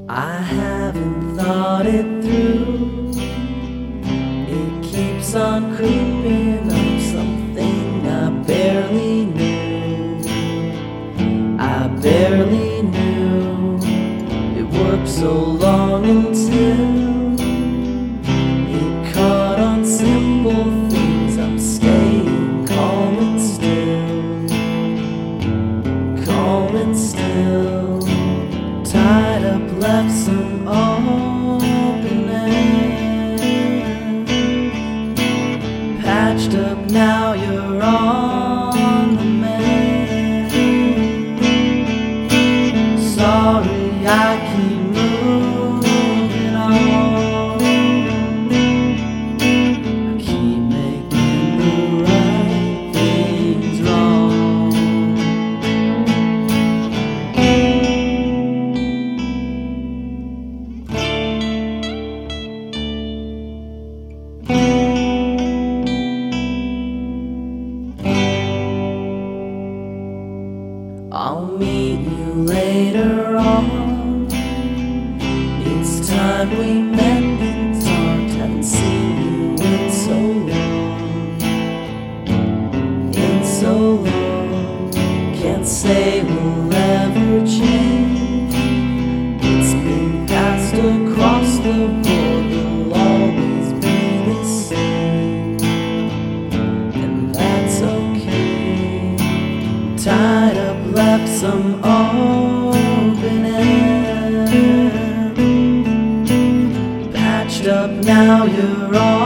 I haven't thought it through. It keeps on creeping up, something I barely knew. I barely knew it worked so long until it caught on simple things. I'm staying calm and still, calm and still. Tied up, left some open end. Patched up, now you're on the mend. Sorry, I keep moving on. I keep making the right things wrong. I'll meet you later on. It's time we met and talked. Haven't seen you in so long, in so long. Can't say we'll ever change. It's been passed across the board. We'll always be the same, and that's okay. Tied up, left some open end. Patched up, now you're on